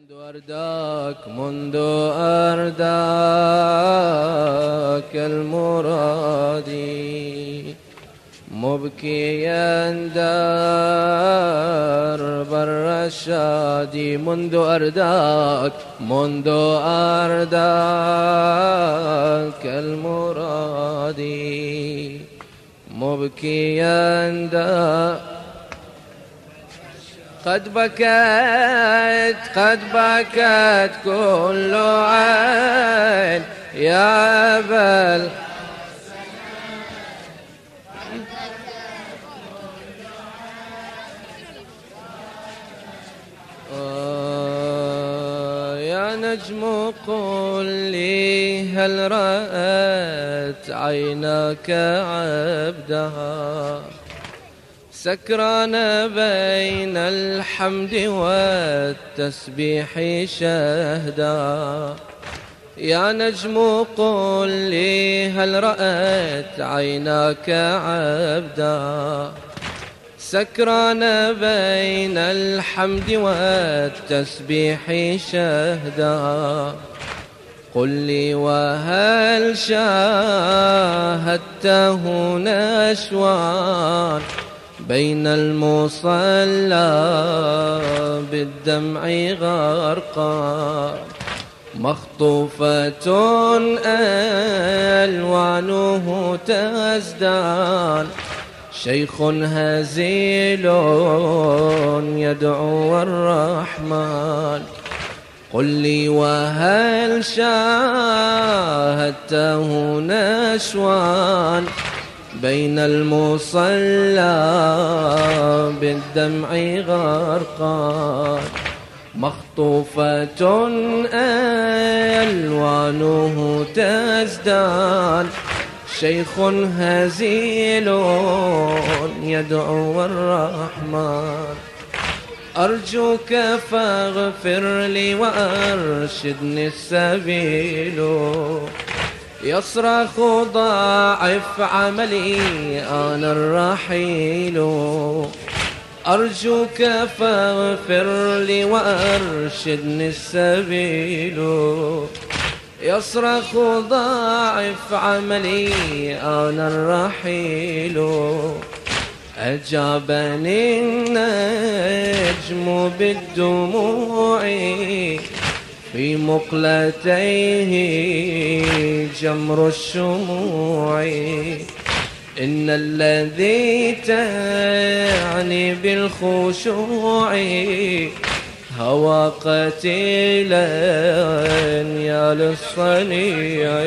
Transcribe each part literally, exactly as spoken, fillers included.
منذ أرداك منذ أرداك المرادي مبكيا درب الرشاد منذ أرداك منذ أرداك المرادي مبكيا درب قد بكت قد بكت كل عين يا بل آه يا نجم قل لي هل رأت عيناك عبدها سكران بين الحمد والتسبيح شهدا يا نجم قل لي هل رأت عيناك عبدا سكران بين الحمد والتسبيح شهدا قل لي وهل شاهدته نشوان بين المصلى بالدمع غرقا مخطوفة ألوانه تزدان شيخ هزيل يدعو الرحمن قل لي وهل شاهدته نشوان بين المصلى بالدمع غرقا مخطوفة ألوانه تزدان شيخ هزيل يدعو الرحمن أرجوك فاغفر لي وأرشدني السبيل يصرخ ضاعف عملي أنا الرحيل أرجوك فاغفر لي وأرشدني السبيل يصرخ ضاعف عملي أنا الرحيل أجابني النجم بالدموع في مقلتيه جمر الشموع إن الذي تعني بالخشوع هوى قتيلا يا للصنيع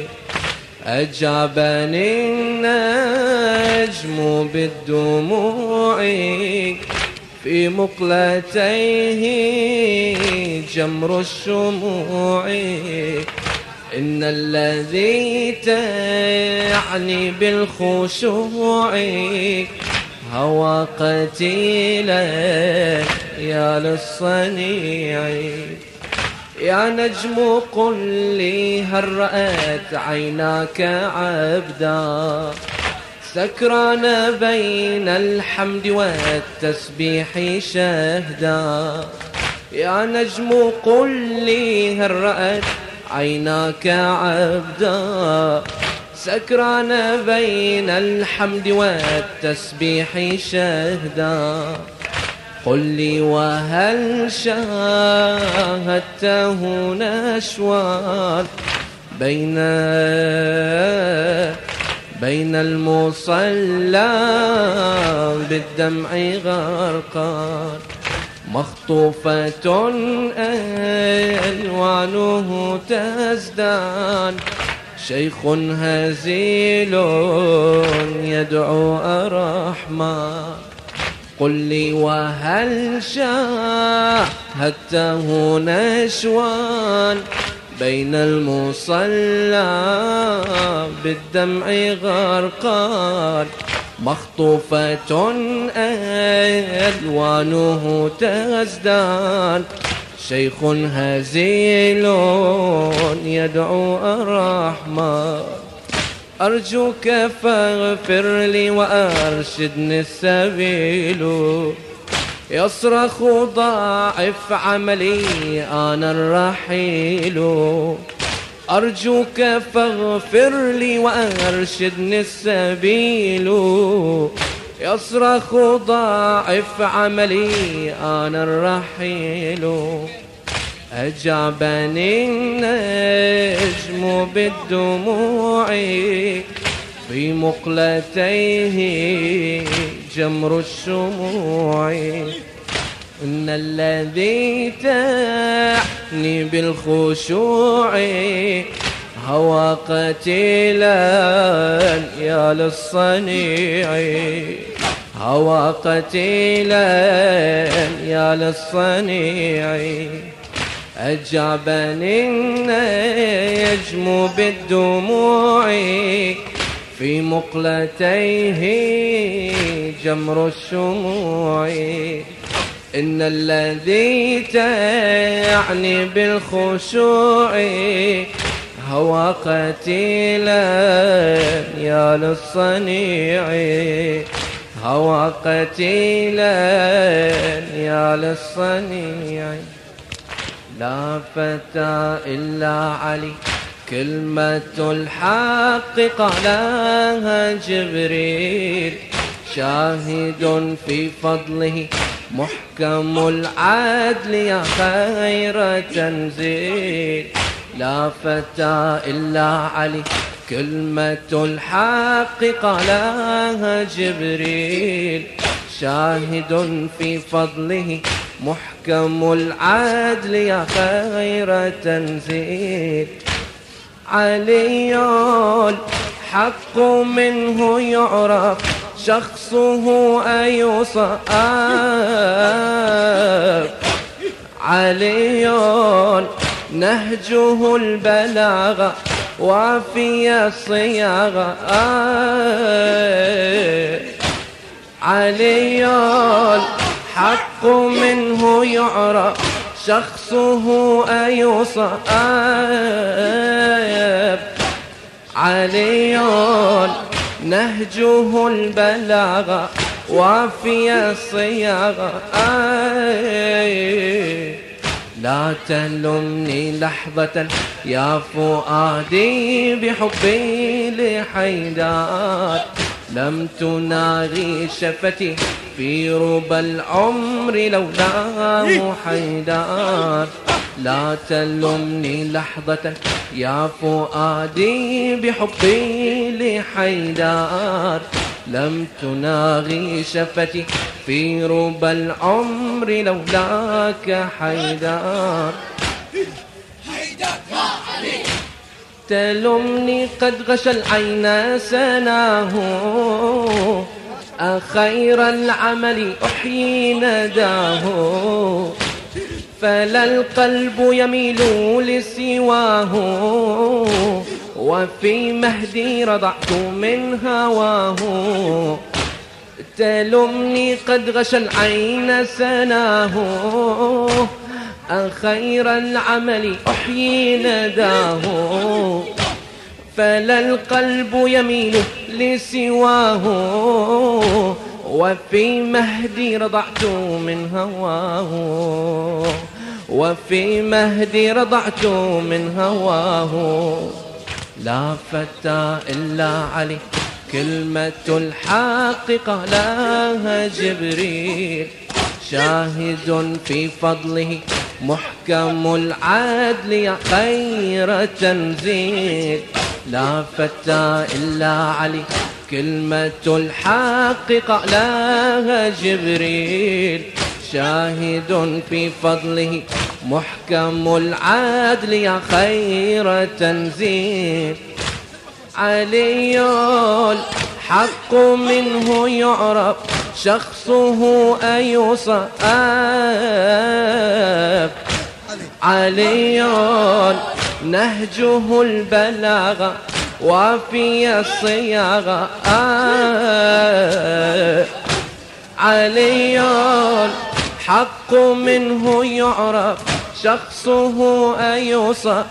أجابني النجم بالدموع في مقلتيه جمر الشموع إن الذي تعني بالخشوع هوى قتيلا يا للصنيع يا نجم قل لي هل رأت عيناك عبدا سكران بين الحمد والتسبيح شهدا يا نجم قل لي هل رأت عيناك عبدا سكران بين الحمد والتسبيح شهدا قل لي وهل شاهدته نشوان بين بين المصلى بالدمع غرقان مخطوفة ألوانه تزدان شيخ هزيل يدعو الرحمن قل لي وهل شاهدته نشوان بين المصلى بالدمع غرقان مخطوفة ألوانه تزدان شيخ هزيل يدعو الرحمن أرجوك فاغفر لي وأرشدني السبيل يصرخ ضاعف عملي أنا الرحيل، أرجوك فاغفر لي وأرشدني السبيل. يصرخ ضاعف عملي أنا الرحيل، أجابني النجم بالدموع في مقلتيه جمر الشموع. إن الذي تعني بالخشوع هوى قتيلا يا للصنيع، هوى قتيلا يا للصنيع. أجابني النجم بالدموع في مقلتيه جمر الشموع. إن الذي تعني بالخشوع هوى قتيلا يا للصنيع، هوى قتيلا يا للصنيع. لا فتى إلا علي كلمة الحق قالها جبريل، شاهد في فضله محكم العدل يا خير تنزيل. لا فتى إلا علي كلمة الحق قالها جبريل، شاهد في فضله محكم العدل يا خير تنزيل. علي الحق منه يعرف شخصه أيوصف، علي نهجه البلاغة وفي الصياغة، علي الحق منه يعرف شخصه أيوصف، علي نهجه البلاغة وفي الصياغة. لا تلمني لحظة يا فؤادي بحبي لحيدار، لم تناغي شفتي في ربى العمر لولاه حيدار. لا تلمني لحظة يا فؤادي بحبي لحيدار، لم تناغي شفتي في ربى العمر لولاك حيدار. تلمني قد غشى العين سناه، أخير العمل أحيي نداه، فلا القلب يميل لسواه، وفي مهدي رضعت من هواه. تلمني قد غشى العين سناه، أخير العمل أحيي نداه، فلا القلب يميل لسواه، وفي مهدي رضعت من هواه، وفي مهدي رضعت من هواه. لا فتى إلا علي كلمة الحق قالها جبريل، شاهد في فضله محكم العدل يا خير تنزيل. لا فتى إلا علي كلمة الحق قالها جبريل، شاهد في فضله محكم العدل يا خير تنزيل. علي الحق منه يعرف شخصه أيوصف، علي نهجه البلاغة وفي الصياغة، علي الحق منه يعرف شخصه أيوصف،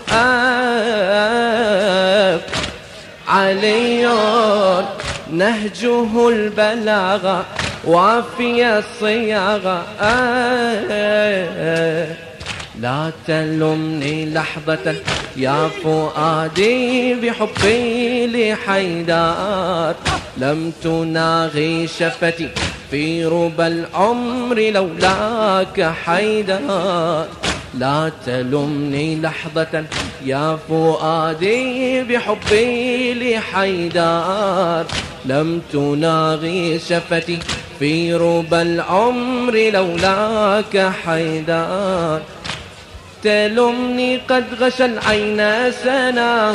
علي نهجه البلاغة وافي الصياغة. لا تلمني لحظة يا فؤادي بحبي لحيدر، لم تناغي شفتي في ربى العمر لولاك حيدر. لا تلمني لحظة يا فؤادي بحبي لحيدر، لم تناغي شفتي في ربى العمر لولاك حيدر. تلمني قد غشى العين سناه،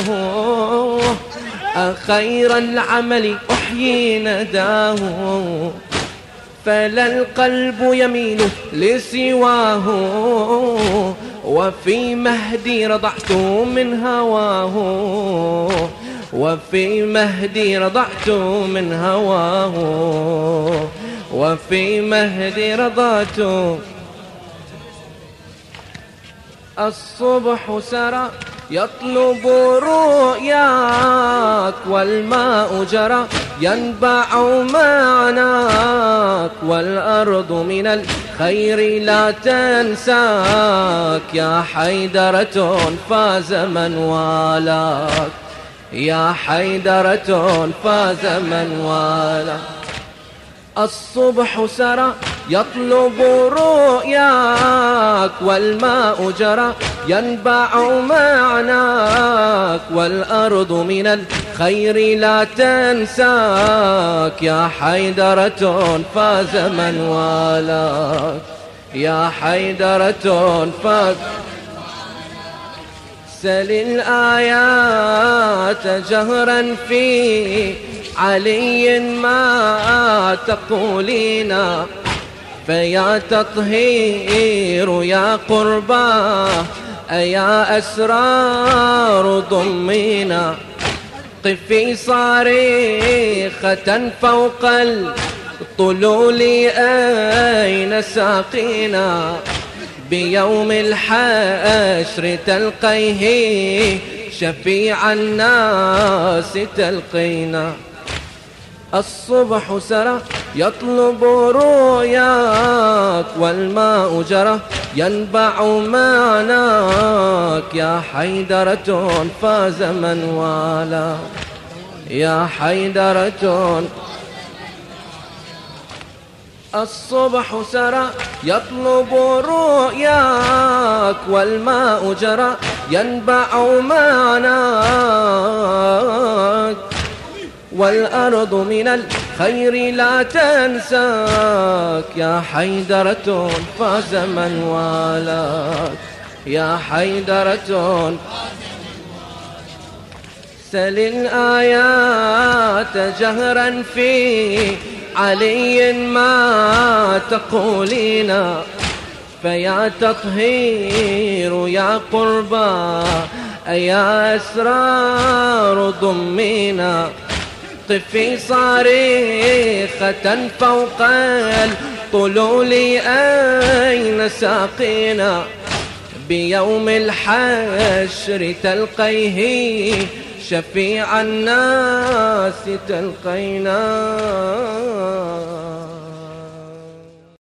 أخير العمل أحيي نداه، فلا القلب يميل لسواه، وفي مهدي رضعت من هواه، وفي مهدي رضعت من هواه، وفي مهدي رضعت. الصبح سرى يطلب رؤياك، والماء جرى ينبع معناك، والأرض من الخير لا تنساك. يا حيدرة فاز من والاك، يا حيدرة فاز من والاك. الصبح سرى يطلب رؤياك، والماء جرى ينبع معناك، والأرض من الخير لا تنساك. يا حيدرة فاز من والاك، يا حيدرة فاز. سل الآيات جهرا في علي ما تقولين، فيا تطهير يا قرباه، أيا أسرار ضمينا. قفي صارخة فوق الطلول أين ساقينا، بيوم الحشر تلقيه شفيع الناس تلقينا. الصبح سرى يطلب رؤياك، والماء جرى ينبع معناك. يا حيدرة فاز من والاك، يا حيدرة. الصبح سرى يطلب رؤياك، والماء جرى ينبع معناك، والأرض من الخير لا تنساك. يا حيدرة فاز من والاك، يا حيدرة. سل الآيات جهرا في علي ما تقولين، فيا تطهير يا قربا، أيا أسرار ضمينا. قفي صارخة فوق الطلول أين ساقينا، بيوم الحشر تلقيه شفيع الناس تلقينا.